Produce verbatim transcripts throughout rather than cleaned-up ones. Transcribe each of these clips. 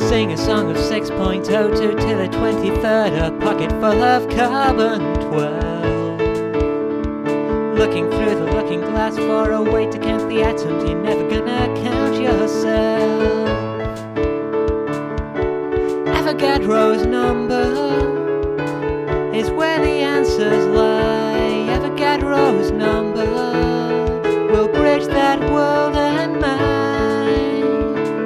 Sing a song of six point oh two to the twenty-third, a pocket full of carbon twelve. Looking through the looking glass for a way to count the atoms, you're never gonna count yourself. Avogadro's number is where the answers lie. Avogadro's number will bridge that world and mine.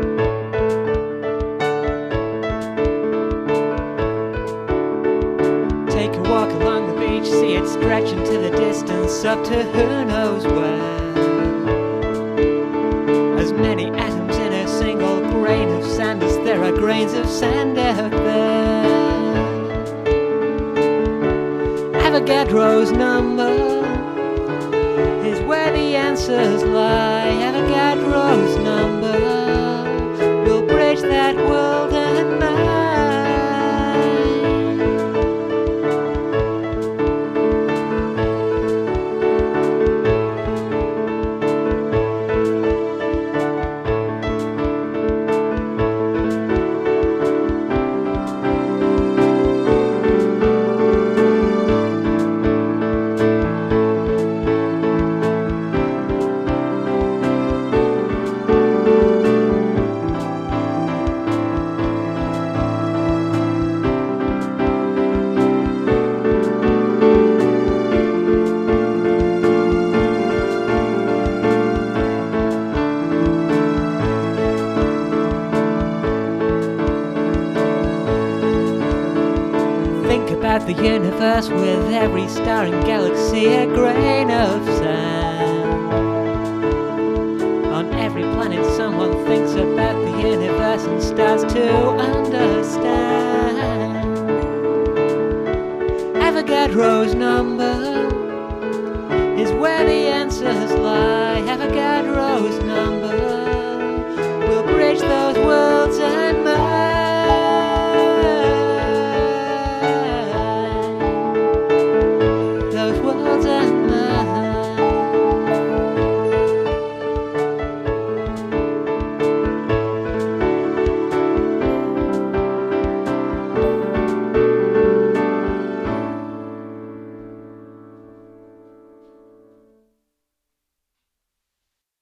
Take a walk along the beach, see it stretch into the distance, up to who knows where. As many atoms in a single grain of sand as there are grains of sand out there. Avogadro's number is where the answers lie. Avogadro's number will bridge that world and mine. Think about the universe with every star and galaxy a grain of sand. On every planet someone thinks about the universe and stars too.